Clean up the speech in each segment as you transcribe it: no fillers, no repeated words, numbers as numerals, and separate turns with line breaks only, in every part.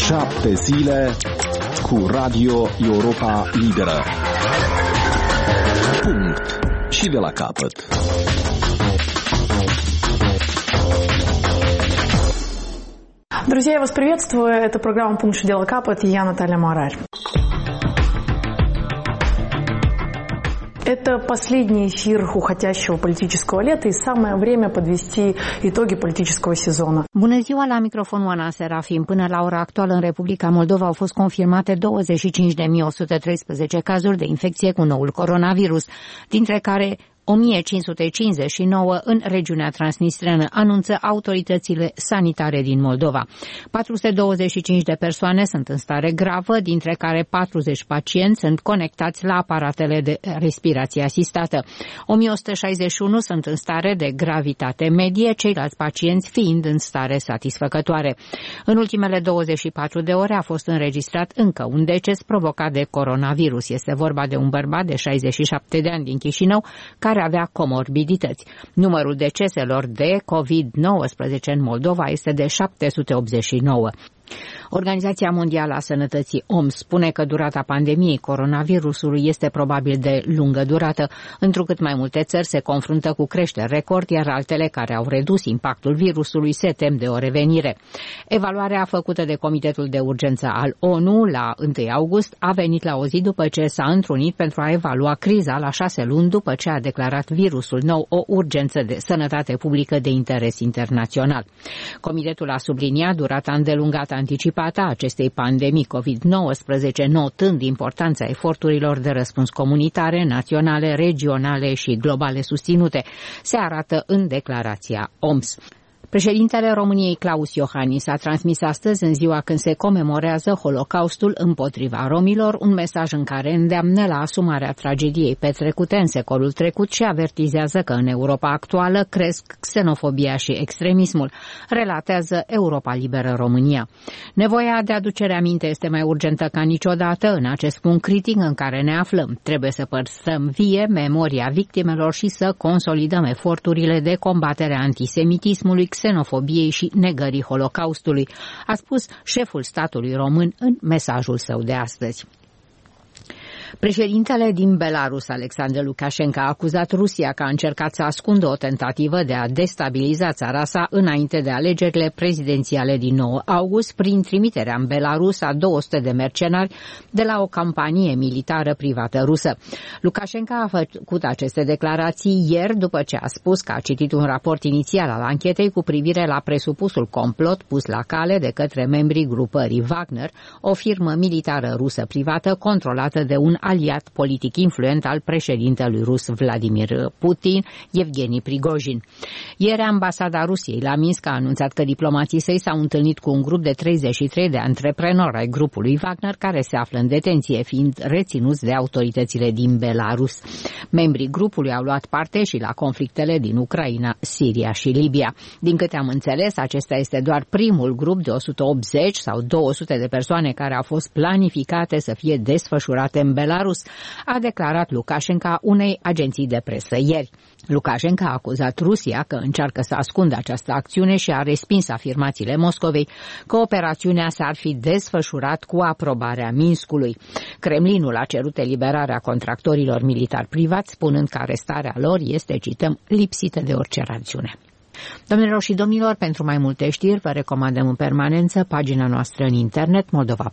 7 zile cu Radio Europa Liberă. Punct. Și de la capăt.
Друзья, я вас приветствую. Это программа «Пункт дела Капот» и я Наталья Марарь. Это последний эфир уходящего политического лета и самое время подвести итоги политического сезона.
Bună ziua, la microfonul Ana Serafim. Până la ora actuală în Republica Moldova au fost confirmate 25.113 cazuri de infecție cu noul coronavirus, dintre care 1559 în regiunea transnistreană, anunță autoritățile sanitare din Moldova. 425 de persoane sunt în stare gravă, dintre care 40 pacienți sunt conectați la aparatele de respirație asistată. 1161 sunt în stare de gravitate medie, ceilalți pacienți fiind în stare satisfăcătoare. În ultimele 24 de ore a fost înregistrat încă un deces provocat de coronavirus. Este vorba de un bărbat de 67 de ani din Chișinău, care avea comorbidități. Numărul deceselor de COVID-19 în Moldova este de 789. Organizația Mondială a Sănătății OMS spune că durata pandemiei coronavirusului este probabil de lungă durată, întrucât mai multe țări se confruntă cu creșteri record, iar altele care au redus impactul virusului se tem de o revenire. Evaluarea făcută de Comitetul de Urgență al ONU la 1 august a venit la o zi după ce s-a întrunit pentru a evalua criza la 6 luni după ce a declarat virusul nou o urgență de sănătate publică de interes internațional. Comitetul a subliniat durata îndelungată anticipată a acestei pandemii COVID-19, notând importanța eforturilor de răspuns comunitare, naționale, regionale și globale susținute, se arată în declarația OMS. Președintele României Claus Iohannis a transmis astăzi, în ziua când se comemorează Holocaustul împotriva romilor, un mesaj în care îndeamnă la asumarea tragediei petrecute în secolul trecut și avertizează că în Europa actuală cresc xenofobia și extremismul, relatează Europa Liberă România. Nevoia de aducere aminte este mai urgentă ca niciodată în acest punct critic în care ne aflăm. Trebuie să păstrăm vie memoria victimelor și să consolidăm eforturile de combatere a antisemitismului, xenofobiei și negării Holocaustului, a spus șeful statului român în mesajul său de astăzi. Președintele din Belarus, Alexandru Lukashenko, a acuzat Rusia că a încercat să ascundă o tentativă de a destabiliza țara sa înainte de alegerile prezidențiale din 9 august prin trimiterea în Belarus a 200 de mercenari de la o campanie militară privată rusă. Lukashenko a făcut aceste declarații ieri după ce a spus că a citit un raport inițial al anchetei cu privire la presupusul complot pus la cale de către membrii grupării Wagner, o firmă militară rusă privată controlată de un aliat politic influent al președintelui rus Vladimir Putin, Evgeni Prigojin. Ieri, ambasada Rusiei la Minsk a anunțat că diplomații săi s-au întâlnit cu un grup de 33 de antreprenori ai grupului Wagner care se află în detenție, fiind reținuți de autoritățile din Belarus. Membrii grupului au luat parte și la conflictele din Ucraina, Siria și Libia. Din câte am înțeles, acesta este doar primul grup de 180 sau 200 de persoane care au fost planificate să fie desfășurate în Belarus, a declarat Lukashenko unei agenții de presă ieri. Lukashenko a acuzat Rusia că încearcă să ascundă această acțiune și a respins afirmațiile Moscovei că operațiunea s-ar fi desfășurat cu aprobarea Minskului. Kremlinul a cerut eliberarea contractorilor militari privați, spunând că arestarea lor este, cităm, lipsită de orice rațiune. Domnilor și domnilor, pentru mai multe știri vă recomandăm în permanență pagina noastră în internet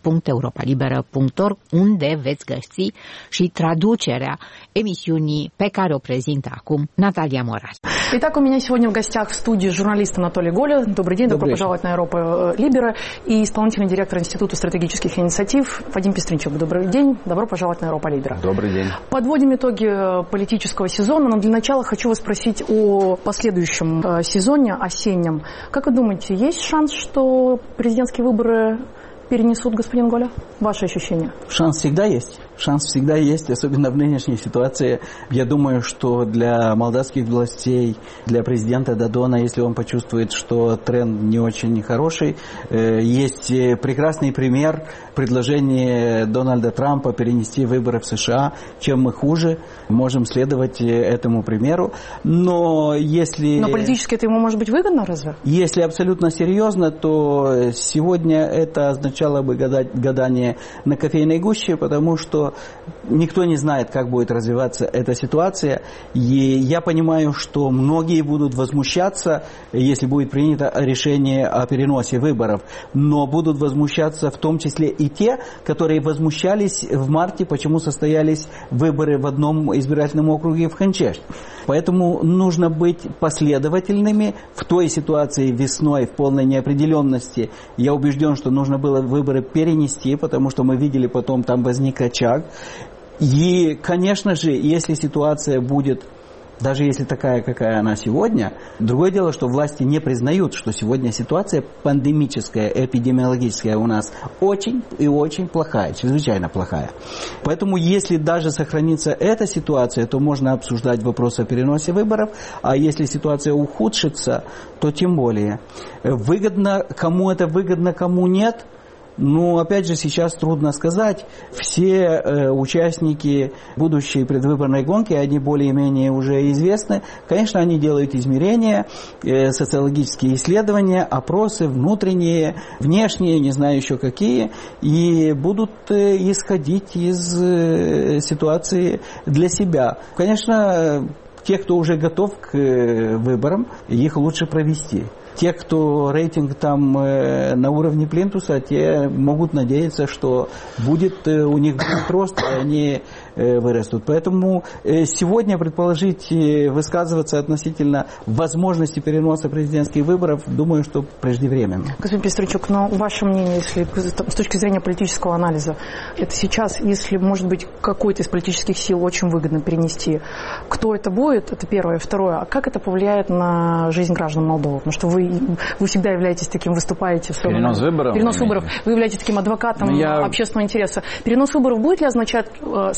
moldova.europalibera.org, unde veți găsi și traducerea emisiunii pe care o prezintă acum Natalia Moraz.
Итак, у меня сегодня в гостях в студии журналист Анатолий Голя. Добрый день, добро пожаловать на Европа Либера. И исполнительный директор Института стратегических инициатив Вадим Пестренчук. Добрый день, добро пожаловать на Европа Либера.
Добрый день.
Подводим итоги политического сезона, но для начала хочу вас спросить о последующем сезоне, осеннем. Как вы думаете, есть шанс, что президентские выборы перенесут господин Голя? Ваши ощущения?
Шанс всегда есть. Шанс всегда есть, особенно в нынешней ситуации. Я думаю, что для молдавских властей, для президента Додона, если он почувствует, что тренд не очень хороший, есть прекрасный пример предложения Дональда Трампа перенести выборы в США. Чем мы хуже, можем следовать этому примеру. Но
политически это ему может быть выгодно, разве?
Если абсолютно серьезно, то сегодня это означало бы гадание на кофейной гуще, потому что никто не знает, как будет развиваться эта ситуация. И я понимаю, что многие будут возмущаться, если будет принято решение о переносе выборов. Но будут возмущаться в том числе и те, которые возмущались в марте, почему состоялись выборы в одном избирательном округе в Ханчеш. Поэтому нужно быть последовательными. В той ситуации весной, в полной неопределенности, я убежден, что нужно было выборы перенести, потому что мы видели потом, там возник очаг. И, конечно же, если ситуация будет, даже если такая, какая она сегодня, другое дело, что власти не признают, что сегодня ситуация пандемическая, эпидемиологическая у нас очень и очень плохая, чрезвычайно плохая. Поэтому, если даже сохранится эта ситуация, то можно обсуждать вопрос о переносе выборов, а если ситуация ухудшится, то тем более. Выгодно, кому это выгодно, кому нет. Ну, опять же, сейчас трудно сказать. Все участники будущей предвыборной гонки, они более-менее уже известны. Конечно, они делают измерения, социологические исследования, опросы внутренние, внешние, не знаю еще какие, и будут исходить из ситуации для себя. Конечно, те, кто уже готов к выборам, их лучше провести. Те, кто рейтинг там на уровне плинтуса, те могут надеяться, что будет у них рост, и они вырастут. Поэтому сегодня предположить, высказываться относительно возможности переноса президентских выборов, думаю, что преждевременно.
Господин Пестричук, но ваше мнение, если с точки зрения политического анализа, это сейчас, если, может быть, какой-то из политических сил очень выгодно перенести, кто это будет, это первое. Второе, а как это повлияет на жизнь граждан Молдовы? Потому что вы всегда являетесь таким, выступаете в своем...
Перенос выборов?
Перенос выборов. Вы являетесь таким адвокатом общественного интереса. Перенос выборов будет ли означать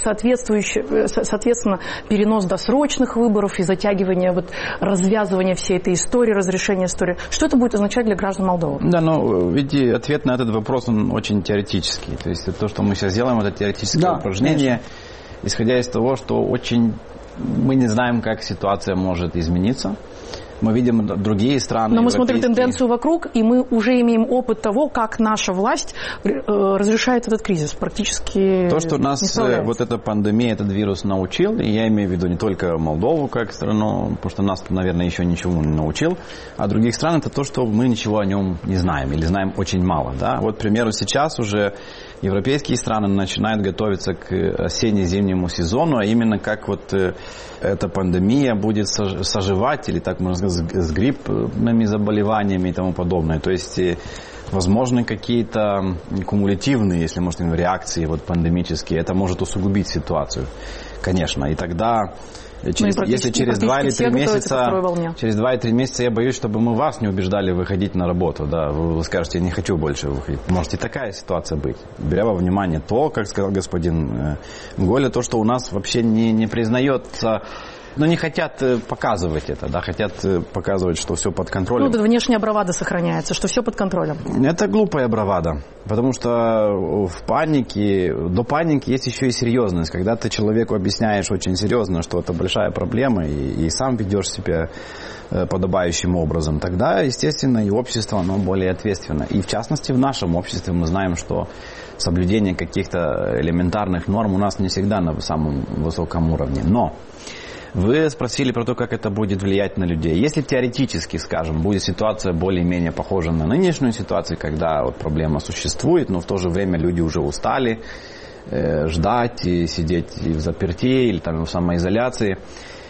соответственно, перенос досрочных выборов и затягивание, развязывание всей этой истории, разрешение истории? Что это будет означать для граждан Молдовы?
Да, видите, ответ на этот вопрос, он очень теоретический. То есть то, что мы сейчас делаем, это теоретическое упражнение, исходя из того, что мы не знаем, как ситуация может измениться. Мы видим другие страны.
Но мы смотрим тенденцию вокруг, и мы уже имеем опыт того, как наша власть разрешает этот кризис. Практически
то, что нас эта пандемия, этот вирус научил, и я имею в виду не только Молдову как страну, потому что нас, наверное, еще ничего не научил, а других стран, это то, что мы ничего о нем не знаем, или знаем очень мало. Да? Вот, к примеру, сейчас уже европейские страны начинают готовиться к осенне-зимнему сезону, а именно как эта пандемия будет соживать, или так можно сказать, с гриппными заболеваниями и тому подобное. То есть возможны какие-то кумулятивные, если можно сказать, реакции пандемические. Это может усугубить ситуацию, конечно. И тогда, если через 2 или 3 месяца, я боюсь, чтобы мы вас не убеждали выходить на работу. Да? Вы скажете, я не хочу больше выходить. Может и такая ситуация быть. Беря во внимание то, как сказал господин Голя, то, что у нас вообще не признается... Но не хотят показывать это, да, хотят показывать, что все под контролем.
Это внешняя бравада сохраняется, что все под контролем.
Это глупая бравада, потому что до паники есть еще и серьезность. Когда ты человеку объясняешь очень серьезно, что это большая проблема, и сам ведешь себя подобающим образом, тогда, естественно, и общество, оно более ответственно. И в частности, в нашем обществе мы знаем, что соблюдение каких-то элементарных норм у нас не всегда на самом высоком уровне. Но вы спросили про то, как это будет влиять на людей. Если теоретически, скажем, будет ситуация более-менее похожа на нынешнюю ситуацию, когда проблема существует, но в то же время люди уже устали ждать и сидеть в заперти или в самоизоляции.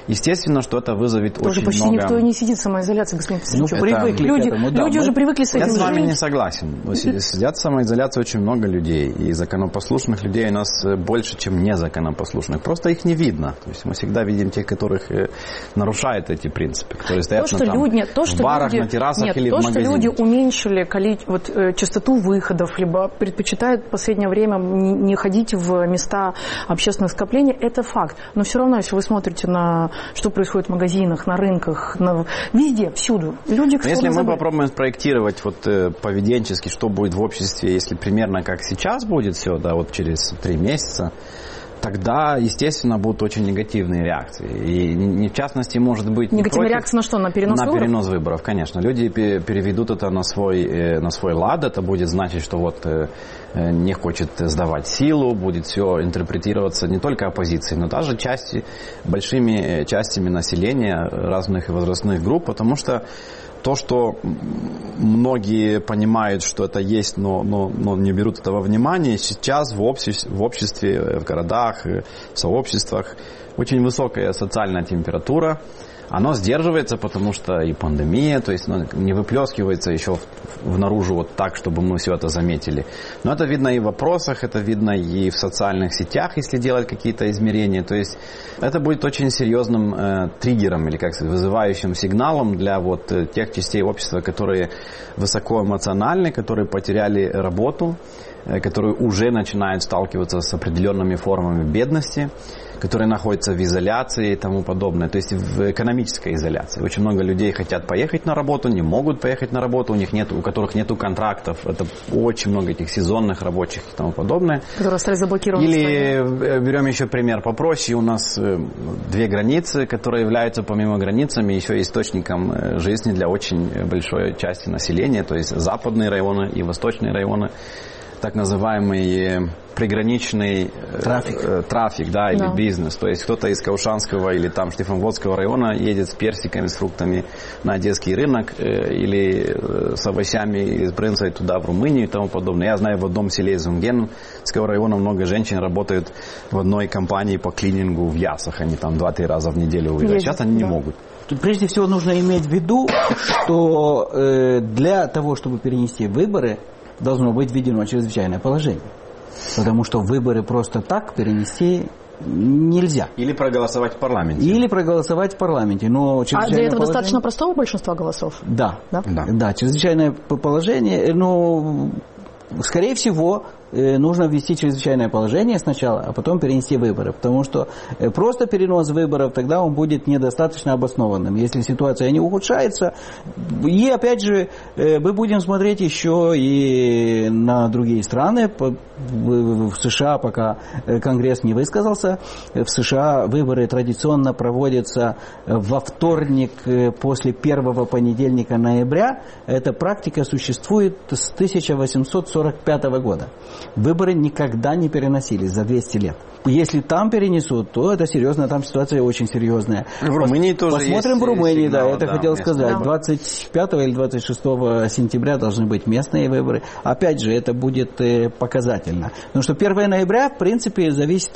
естественно, что это вызовет
тоже
очень
почти
много...
никто и не сидит в самоизоляции, господин Писаренчук.
Привыкли к этому, да.
Люди уже привыкли с этим
Я с вами
жить.
не согласен. Сидят в самоизоляции очень много людей, и законопослушных людей у нас больше, чем незаконопослушных. Просто их не видно. То есть мы всегда видим тех, которых нарушают эти принципы, которые стоят в барах, на террасах или в магазинах.
То, что люди уменьшили частоту выходов, либо предпочитают в последнее время не ходить в места общественных скоплений, это факт. Но все равно, если вы смотрите на что происходит в магазинах, на рынках, везде, всюду, люди...
Если мы попробуем спроектировать поведенчески, что будет в обществе, если примерно как сейчас будет все, да, вот через 3 месяца, тогда, естественно, будут очень негативные реакции. И в частности, может быть...
Негативная реакция на что? На перенос выборов?
На перенос выборов, конечно. Люди переведут это на свой лад. Это будет значить, что вот не хочет сдавать силу, будет все интерпретироваться не только оппозицией, но даже большими частями населения разных возрастных групп, потому что то, что многие понимают, что это есть, но не берут этого внимания, сейчас в обществе, в городах, в сообществах очень высокая социальная температура. Оно сдерживается, потому что и пандемия, то есть не выплескивается еще наружу вот так, чтобы мы все это заметили. Но это видно и в вопросах, это видно и в социальных сетях, если делать какие-то измерения. То есть это будет очень серьезным триггером или, как сказать, вызывающим сигналом для вот тех частей общества, которые высокоэмоциональны, которые потеряли работу, которые уже начинают сталкиваться с определенными формами бедности, которые находятся в изоляции и тому подобное, то есть в экономической изоляции. Очень много людей хотят поехать на работу, не могут поехать на работу, у которых нету контрактов, это очень много этих сезонных рабочих и тому подобное.
Которые остались заблокированы.
Или берем еще пример попроще, у нас 2 границы, которые являются помимо границами еще источником жизни для очень большой части населения, то есть западные районы и восточные районы, так называемый приграничный трафик, да, или бизнес. То есть кто-то из Каушанского или там Штефанводского района едет с персиками, с фруктами на одесский рынок или с овощами из Брынзой туда, в Румынию и тому подобное. Я знаю, в одном селе из Унгенского района много женщин работают в одной компании по клинингу в Ясах. Они там 2-3 раза в неделю уезжают. Сейчас они не могут.
Тут прежде всего нужно иметь в виду, что для того, чтобы перенести выборы, должно быть введено чрезвычайное положение. Потому что выборы просто так перенести нельзя.
Или проголосовать в парламенте.
Но
для этого достаточно простого большинства голосов?
Да, чрезвычайное положение, скорее всего, нужно ввести чрезвычайное положение сначала, а потом перенести выборы. Потому что просто перенос выборов, тогда он будет недостаточно обоснованным. Если ситуация не ухудшается. И опять же, мы будем смотреть еще и на другие страны. В США пока Конгресс не высказался. В США выборы традиционно проводятся во вторник после первого понедельника ноября. Эта практика существует с 1845 года. Выборы никогда не переносились за 200 лет. Если там перенесут, то это серьезно, там ситуация очень серьезная.
В Румынии тоже
посмотрим
есть
в Румынии,
сигналы,
это хотел сказать. 25 или 26 сентября должны быть местные выборы. Опять же, это будет показательно. Потому что 1 ноября, в принципе, зависит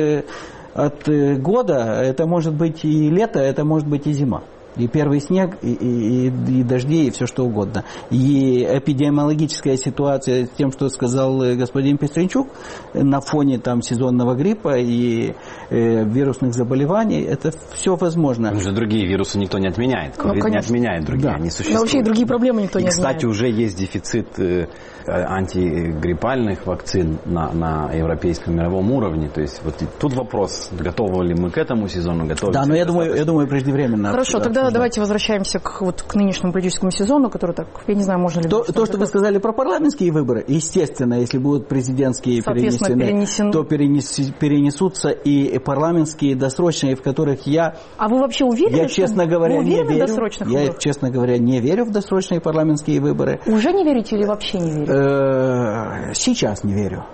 от года. Это может быть и лето, это может быть и зима. И первый снег, и дожди, и все что угодно. И эпидемиологическая ситуация с тем, что сказал господин Писаренчук, на фоне там сезонного гриппа и вирусных заболеваний, это все возможно.
Уже другие вирусы никто не отменяет. Ковид не отменяет другие, они существуют.
Но вообще и другие проблемы никто не отменяет.
Кстати, уже есть дефицит антигриппальных вакцин на европейском мировом уровне. То есть вот тут вопрос, готовы ли мы к этому сезону, готовы.
Да, но я думаю, преждевременно.
Хорошо, тогда давайте возвращаемся к нынешнему политическому сезону, который так, я не знаю, можно ли...
То, что вы сказали про парламентские выборы, естественно, если будут президентские перенесены, то перенесутся и парламентские досрочные, в которых я...
А вы вообще уверены,
я, честно говоря, не верю.
Я,
честно говоря, не верю в досрочные парламентские выборы.
Уже не верите или вообще не верите?
Сейчас не верю.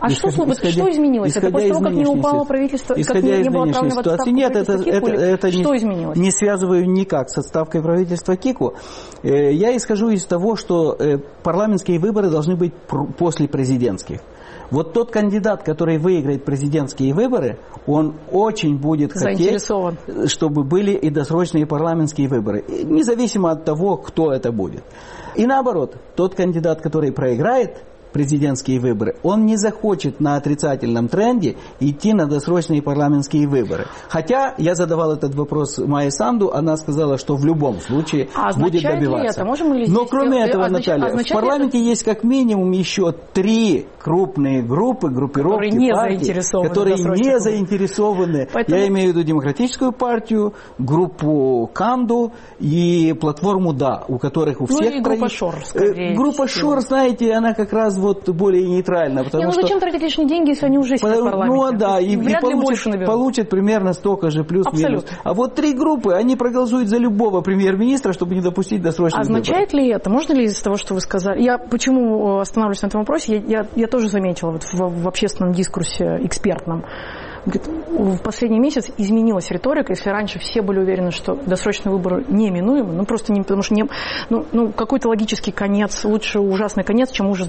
А что изменилось? Это после того, как не упало правительство, как не было отправлено в отставку правительство Кику?
Это
что изменилось?
Не связываю никак с отставкой правительства Кику. Я исхожу из того, что парламентские выборы должны быть после президентских. Вот тот кандидат, который выиграет президентские выборы, он очень будет хотеть, чтобы были и досрочные парламентские выборы, независимо от того, кто это будет. И наоборот, тот кандидат, который проиграет президентские выборы, он не захочет на отрицательном тренде идти на досрочные парламентские выборы. Хотя я задавал этот вопрос Майе Санду, она сказала, что в любом случае будет добиваться. Но кроме этого, Наталья, в парламенте есть как минимум еще 3 крупные группировки, которые не заинтересованы. Поэтому... Я имею в виду Демократическую партию, группу Канду и платформу «Да», у которых у всех...
и группа Шор, скорее.
Группа Шор, знаете, она как раз вот более нейтральна. Потому что...
зачем тратить лишние деньги, если они уже сидят в парламенте?
Ну да, и получат примерно столько же, плюс-минус. А вот 3 группы, они проголосуют за любого премьер-министра, чтобы не допустить досрочных выборов.
Означает ли это? Можно ли из того, что вы сказали? Я почему останавливаюсь на этом вопросе? Я тоже заметила вот в общественном дискурсе экспертном. В последний месяц изменилась риторика. Если раньше все были уверены, что досрочные выборы неминуемы, просто не, потому что какой-то логический конец, лучше ужасный конец, чем ужас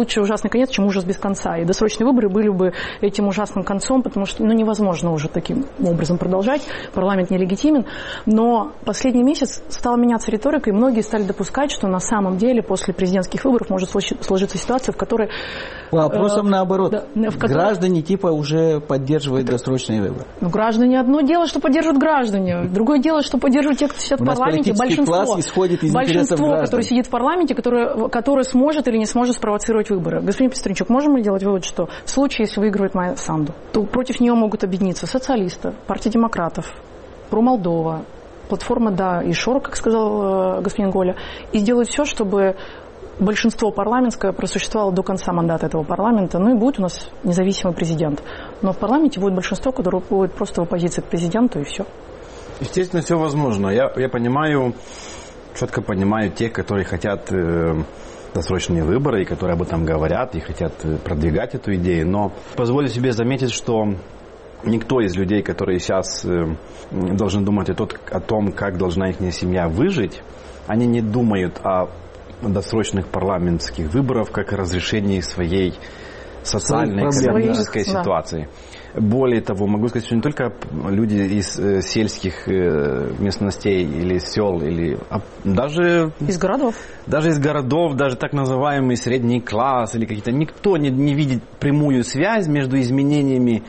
без конца. И досрочные выборы были бы этим ужасным концом, потому что невозможно уже таким образом продолжать. Парламент нелегитимен. Но последний месяц стала меняться риторика, и многие стали допускать, что на самом деле после президентских выборов может сложиться ситуация, в которой...
По вопросам наоборот. Граждане типа уже поддерживают досрочные выборы.
Граждане одно дело, что поддерживают граждане. Другое дело, что поддерживают те, кто сидят в парламенте. Большинство, которое сидит в парламенте, которое сможет или не сможет спровоцировать выборы. Господин Пестренчук, можем мы делать вывод, что в случае, если выигрывает Майя Санду, то против нее могут объединиться социалисты, партия демократов, Про-Молдова, платформа «Да» и Шор, как сказал господин Голя, и сделать все, чтобы большинство парламентское просуществовало до конца мандата этого парламента, и будет у нас независимый президент. Но в парламенте будет большинство, которое будет просто в оппозиции к президенту, и все.
Естественно, все возможно. Я понимаю, четко понимаю тех, которые хотят досрочные выборы, и которые об этом говорят, и хотят продвигать эту идею. Но позволю себе заметить, что никто из людей, которые сейчас должны думать о том, как должна их семья выжить, они не думают о досрочных парламентских выборов как о разрешении своей социальной, экономической ситуации. Да. Более того, могу сказать, что не только люди из сельских местностей или сел, даже из городов. Даже из городов, даже так называемый средний класс или какие-то, никто не видит прямую связь между изменениями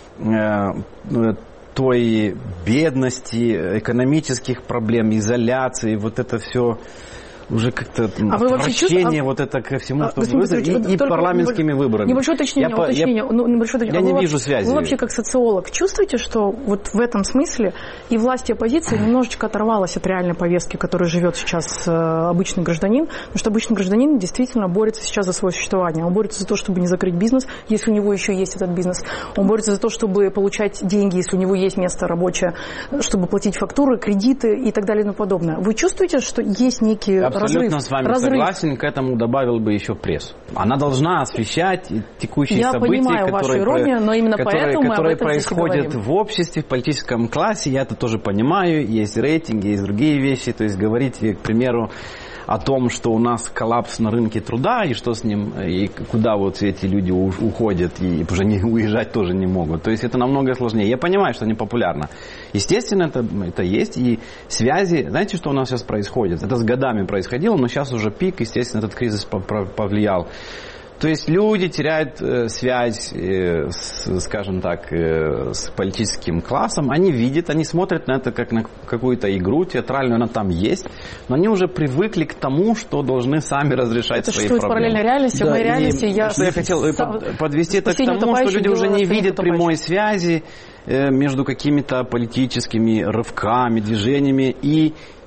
той бедности, экономических проблем, изоляции, вот это все уже как-то отвращение вот это ко всему, что и парламентскими выборами.
Небольшое уточнение.
Я не вижу связи.
Вы вообще как социолог чувствуете, что вот в этом смысле и власть, и оппозиция немножечко оторвалась от реальной повестки, которой живет сейчас обычный гражданин, потому что обычный гражданин действительно борется сейчас за свое существование. Он борется за то, чтобы не закрыть бизнес, если у него еще есть этот бизнес. Он борется за то, чтобы получать деньги, если у него есть место рабочее, чтобы платить фактуры, кредиты и так далее и тому подобное. Вы чувствуете, что есть некие
абсолютно с вами согласен, к этому добавил бы еще прессу. Она должна освещать текущие события, которые происходят в обществе, в политическом классе. Я это тоже понимаю, есть рейтинги, есть другие вещи. То есть говорить, к примеру, о том, что у нас коллапс на рынке труда, и что с ним, и куда вот эти люди уходят, и уже уезжать тоже не могут. То есть это намного сложнее. Я понимаю, что не популярно. Естественно, это есть, и связи, знаете, что у нас сейчас происходит? Это с годами происходило, но сейчас уже пик, естественно, этот кризис повлиял. То есть люди теряют связь, скажем так, с политическим классом. Они видят, они смотрят на это как на какую-то игру театральную, она там есть. Но они уже привыкли к тому, что должны сами разрешать свои проблемы.
Это параллельной реальности. В моей реальности
я хотел подвести это к тому, что люди уже не видят прямой связи между какими-то политическими рывками, движениями и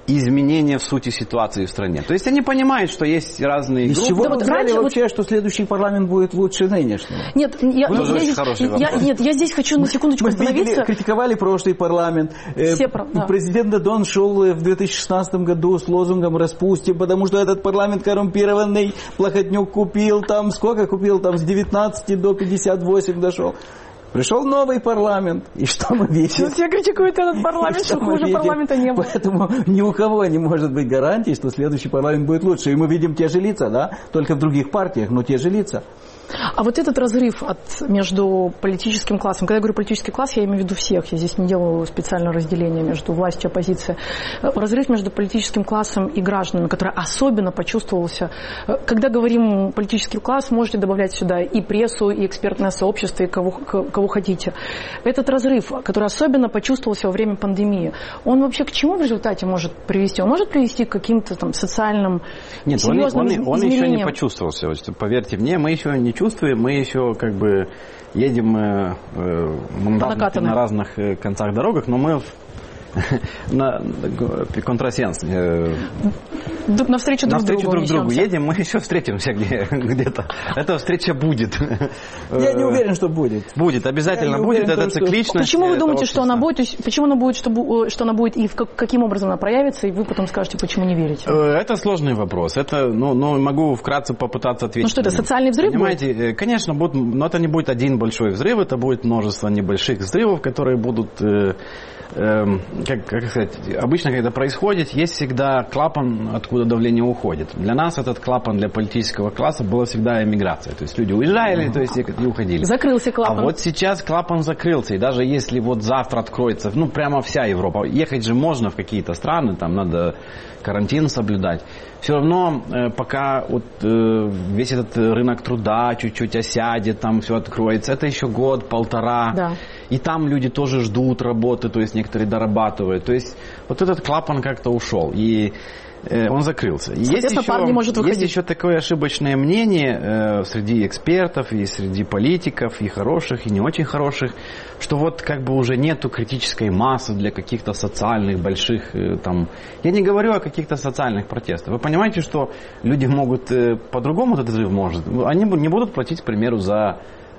изменения в сути ситуации в стране. То есть они понимают, что есть разные группы.
Из чего
Да,
вы
вот
взяли
раньше
вообще, что следующий парламент будет лучше нынешнего?
Нет, я здесь хочу на секундочку
Мы
остановиться.
критиковали прошлый парламент. Президент Додон шел в 2016 году с лозунгом «Распустим», потому что этот парламент коррумпированный, Плохотнюк купил там, сколько купил там, с 19 до 58 дошел. Пришел новый парламент, и что мы видим?
Все критикуют этот парламент, что хуже парламента не было.
Поэтому ни у кого не может быть гарантии, что следующий парламент будет лучше. И мы видим те же лица, да, только в других партиях, но те же лица.
А вот этот разрыв между политическим классом, когда я говорю политический класс, я имею в виду всех, я здесь не делаю специального разделения между властью и оппозицией. Разрыв между политическим классом и гражданами, который особенно почувствовался. Когда говорим политический класс, можете добавлять сюда и прессу, и экспертное сообщество, и кого хотите. Этот разрыв, который особенно почувствовался во время пандемии, он вообще к чему в результате может привести? Он может привести к каким-то там социальным серьезным изменениям?
Он еще не почувствовался. Поверьте мне, мы еще не чувствуем, мы еще как бы едем на разных концах дорогах, но мы на контрасенс.
Навстречу друг другу
едем, мы еще встретимся где-то. Эта встреча будет.
Я не уверен, что будет.
Будет, обязательно будет, это цикличность.
Почему вы думаете, что она будет? То есть, почему она будет, что она будет и каким образом она проявится, и вы потом скажете, почему не верите?
Это сложный вопрос. Это, могу вкратце попытаться ответить.
Ну что это, социальный взрыв
Понимаете,
будет?
Конечно, будет, но это не будет один большой взрыв, это будет множество небольших взрывов, которые будут... как сказать, обычно, когда происходит, есть всегда клапан, откуда давление уходит. Для нас этот клапан, для политического класса, была всегда эмиграция. То есть люди уезжали, то есть и уходили.
Закрылся клапан.
А вот сейчас клапан закрылся. И даже если вот завтра откроется, прямо вся Европа, ехать же можно в какие-то страны, там надо карантин соблюдать. Все равно, пока весь этот рынок труда чуть-чуть осядет, там все откроется, это еще год-полтора.
Да.
И там люди тоже ждут работы, то есть некоторые дорабатывают. То есть вот этот клапан как-то ушел, и он закрылся. Есть еще такое ошибочное мнение среди экспертов и среди политиков, и хороших, и не очень хороших, что вот как бы уже нету критической массы для каких-то социальных больших там... Я не говорю о каких-то социальных протестах. Вы понимаете, что люди могут по-другому этот взрыв может. Они не будут платить, к примеру, за...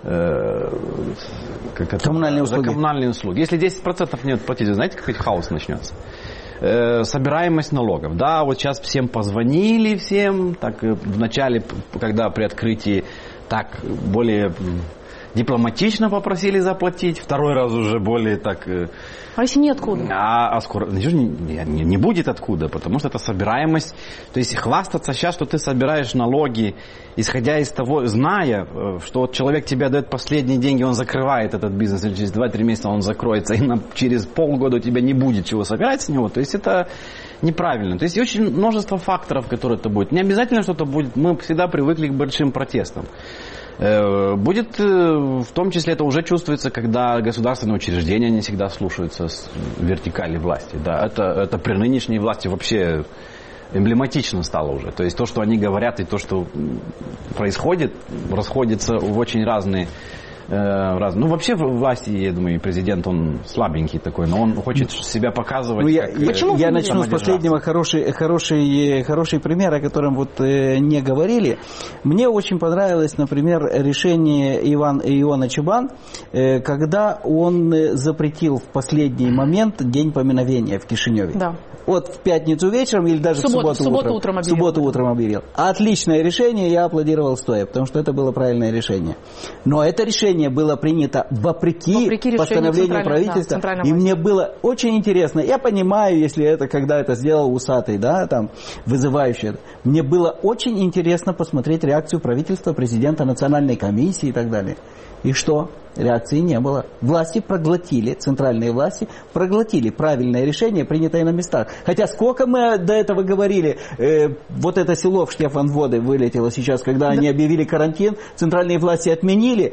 коммунальные
услуги. Если 10% не платить, знаете, какой хаос начнется? Собираемость налогов. Да, вот сейчас всем позвонили, так в начале, когда при открытии так более дипломатично попросили заплатить, второй раз уже более так...
А если не откуда?
А скоро не будет откуда, потому что это собираемость. То есть хвастаться сейчас, что ты собираешь налоги, исходя из того, зная, что вот человек тебе дает последние деньги, он закрывает этот бизнес, или через 2-3 месяца он закроется, и через полгода у тебя не будет чего собирать с него. То есть это неправильно. То есть очень множество факторов, которые это будет. Не обязательно что-то будет. Мы всегда привыкли к большим протестам. Будет, в том числе, это уже чувствуется, когда государственные учреждения не всегда слушаются вертикали власти. Да, это при нынешней власти вообще эмблематично стало уже. То есть то, что они говорят, и то, что происходит, расходится в очень разные... вообще в власти, я думаю, президент, он слабенький такой, но он хочет себя показывать.
Я начну с последнего хороший пример, о котором не говорили. Мне очень понравилось, например, решение Иона Чубан, когда он запретил в последний момент день поминовения в Кишиневе.
Да.
Вот в пятницу вечером или даже в субботу утром объявил. Отличное решение, я аплодировал стоя, потому что это было правильное решение. Но это решение было принято вопреки постановлению правительства. И мне было очень интересно. Я понимаю, если это, когда это сделал усатый, да, там, вызывающий. Мне было очень интересно посмотреть реакцию правительства, президента, национальной комиссии и так далее. И что? Реакции не было. Власти проглотили, центральные власти проглотили правильное решение, принятое на местах. Хотя сколько мы до этого говорили, вот это село в Штефанводе вылетело сейчас, когда они объявили карантин, центральные власти отменили, там люди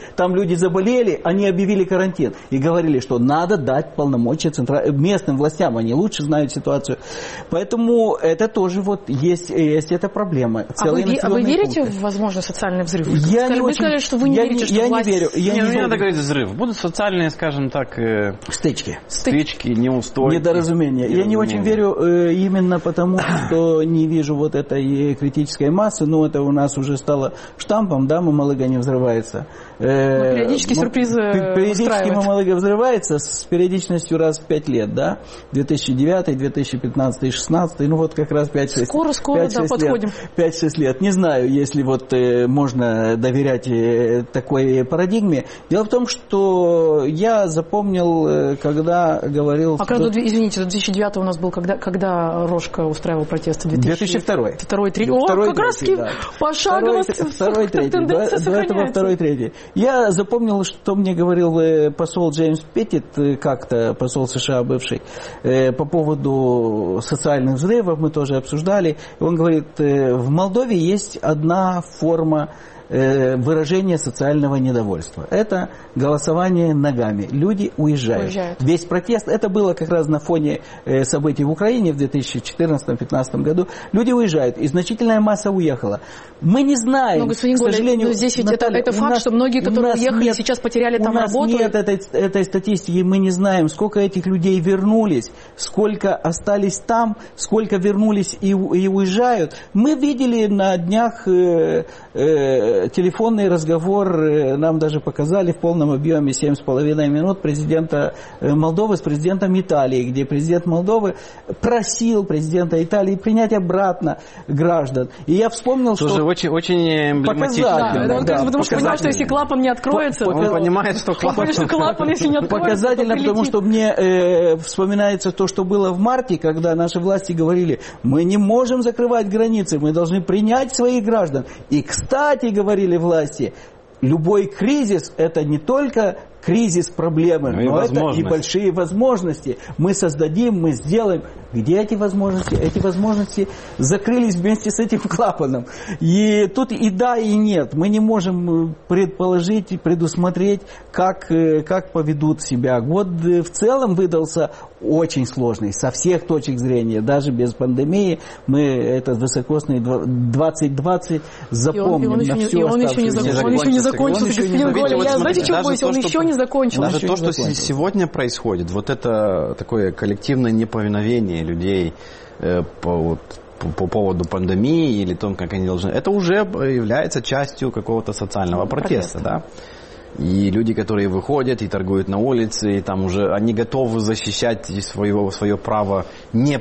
люди заболели, они объявили карантин и говорили, что надо дать полномочия местным властям, они лучше знают ситуацию. Поэтому это тоже вот есть эта проблема.
А вы верите в возможный социальный взрыв? Вы сказали, что вы не верите, что власть...
Я не верю.
Не надо говорить взрыв. Будут социальные, скажем так, стычки, неустойки.
Недоразумения. Я не очень верю именно потому, что не вижу вот этой критической массы. Но это у нас уже стало штампом, да, Мамалыга не взрывается.
Периодически сюрпризы
периодически Мамалыга взрывается с периодичностью раз в 5 лет, да? 2009, 2015, 2016, ну вот как раз 5-6
Скоро, да, подходим.
5-6 лет. Не знаю, если вот можно доверять такой парадигме. Дело в том, что я запомнил, когда говорил...
А когда, извините, 2009 у нас был, когда Рожко устраивал протесты?
2002.
Второй, третий. О, как раз пошагово.
Второй, третий. До этого второй, третий. Я запомнил, что мне говорил посол Джеймс Петтит, как-то посол США бывший, по поводу социальных взрывов, мы тоже обсуждали. Он говорит, в Молдове есть одна форма выражение социального недовольства. Это голосование ногами. Люди уезжают. Весь протест, это было как раз на фоне событий в Украине в 2014-2015 году. Люди уезжают, и значительная масса уехала. Мы не знаем,
к сожалению... Но здесь ведь Наталья, это факт, что многие, которые уехали, сейчас потеряли там работу.
У нас нет этой статистики, мы не знаем, сколько этих людей вернулись, сколько остались там, сколько вернулись и уезжают. Мы видели на днях телефонный разговор, нам даже показали в полном объеме 7,5 минут президента Молдовы с президентом Италии, где президент Молдовы просил президента Италии принять обратно граждан. И я вспомнил, что...
Очень эмблематично.
Да, потому что понимал, что если клапан не откроется...
Он понимает, что
клапан, если не откроется...
Показательно, потому что мне вспоминается то, что было в марте, когда наши власти говорили, мы не можем закрывать границы, мы должны принять своих граждан. И, кстати, говорили власти, любой кризис – это не только кризис проблемы, но это и большие возможности. Мы создадим, мы сделаем. Где эти возможности? Эти возможности закрылись вместе с этим клапаном. И тут и да, и нет. Мы не можем предположить и предусмотреть, как поведут себя. Год в целом выдался очень сложный, со всех точек зрения, даже без пандемии. Мы этот высокосный 2020 запомним на всю оставшуюся.
Он еще не закончился, господин Голя. Я, знаете, чего боюсь? Он еще не закончился.
Даже то, что сегодня происходит, вот это такое коллективное неповиновение людей по поводу пандемии или том, как они должны... Это уже является частью какого-то социального протеста, да? И люди, которые выходят и торгуют на улице, и там уже они готовы защищать свое право не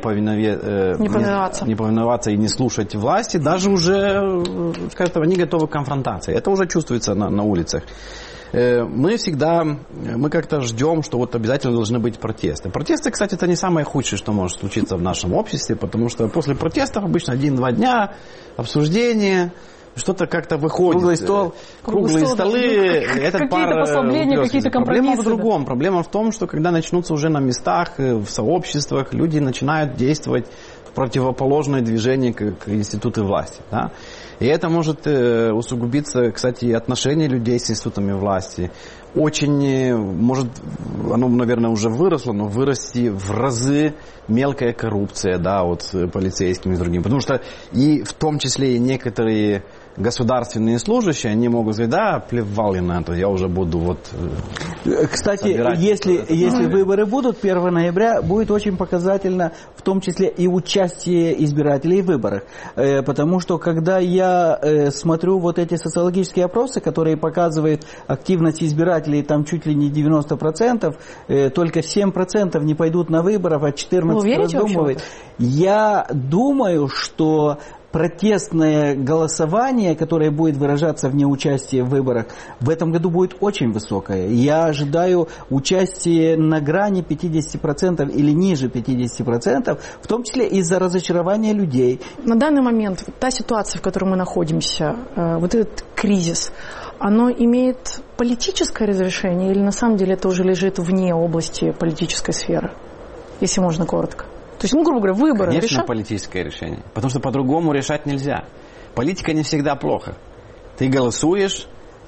повиноваться и не слушать власти, даже уже, скажем, они готовы к конфронтации. Это уже чувствуется на улицах. Мы как-то ждем, что вот обязательно должны быть протесты. Протесты, кстати, это не самое худшее, что может случиться в нашем обществе, потому что после протестов обычно 1-2 дня обсуждения, что-то как-то выходит. Круглые столы.
Какие-то послабления, какие-то компромиссы.
Проблема в другом. Проблема в том, что когда начнутся уже на местах, в сообществах, люди начинают действовать в противоположное движение к институту власти. Да? И это может усугубиться, кстати, отношения людей с институтами власти. Очень может, оно, наверное, уже выросло, но вырасти в разы мелкая коррупция, да, вот с полицейскими и другими. Потому что и в том числе и некоторые государственные служащие, они могут сказать, да, плевал я на это, я уже буду вот...
Кстати, если выборы будут 1 ноября, будет очень показательно в том числе и участие избирателей в выборах. Потому что когда я смотрю вот эти социологические опросы, которые показывают активность избирателей, там чуть ли не 90%, только 7% не пойдут на выборы, а 14% раздумывают. Я думаю, что протестное голосование, которое будет выражаться в неучастии в выборах, в этом году будет очень высокое. Я ожидаю участия на грани 50% или ниже 50%, в том числе из-за разочарования людей.
На данный момент та ситуация, в которой мы находимся, вот этот кризис, оно имеет политическое разрешение или на самом деле это уже лежит вне области политической сферы, если можно коротко? То есть, грубо говоря, выборы
решать? Конечно,
решать?
политическое решение. Потому что по-другому решать нельзя. Политика не всегда плохо. Ты голосуешь,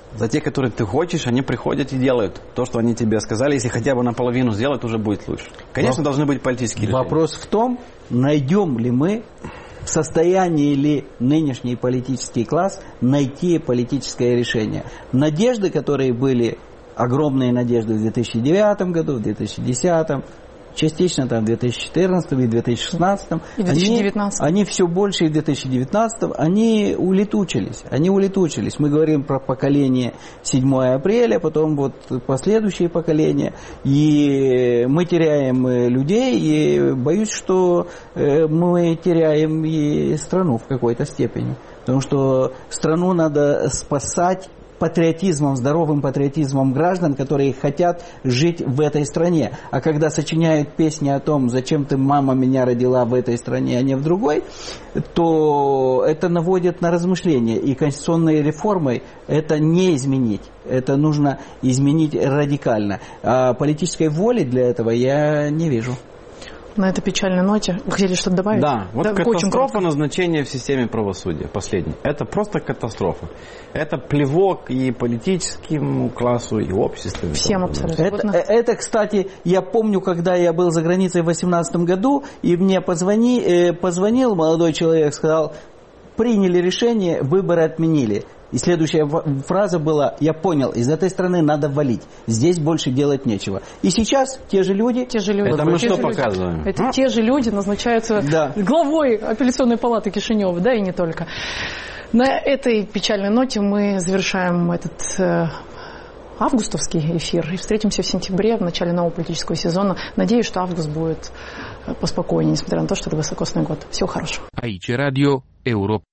За тех, которые ты хочешь, они приходят и делают то, что они тебе сказали. Если хотя бы наполовину сделать, уже будет лучше. Конечно, должны быть политические решения.
Вопрос в том, найдем ли мы, в состоянии ли нынешний политический класс найти политическое решение. Надежды, которые были, огромные надежды в 2009 году, в 2010, частично там в 2014 и 2016,
и 2019.
Они все больше и в 2019, они улетучились. Мы говорим про поколение 7 апреля, потом вот последующие поколения, и мы теряем людей, и боюсь, что мы теряем и страну в какой-то степени. Потому что страну надо спасать патриотизмом, здоровым патриотизмом граждан, которые хотят жить в этой стране. А когда сочиняют песни о том, зачем ты, мама, меня родила в этой стране, а не в другой, то это наводит на размышления. И конституционной реформой это не изменить. Это нужно изменить радикально. А политической воли для этого я не вижу.
На этой печальной ноте вы хотели что-то добавить?
Да, вот да, катастрофа назначения в системе правосудия, последняя. Это просто катастрофа. Это плевок и политическому классу, и обществу.
Всем абсолютно.
Это, кстати, я помню, когда я был за границей в 2018 году, и мне позвонил молодой человек, сказал, приняли решение, выборы отменили. И следующая фраза была: я понял, из этой страны надо валить. Здесь больше делать нечего. И сейчас те же люди...
Это мы что показываем?
Это те же люди назначаются главой апелляционной палаты Кишинева, да, и не только. На этой печальной ноте мы завершаем этот августовский эфир и встретимся в сентябре, в начале нового политического сезона. Надеюсь, что август будет поспокойнее, несмотря на то, что это высокосный год. Всего хорошего.
Aici Radio Europa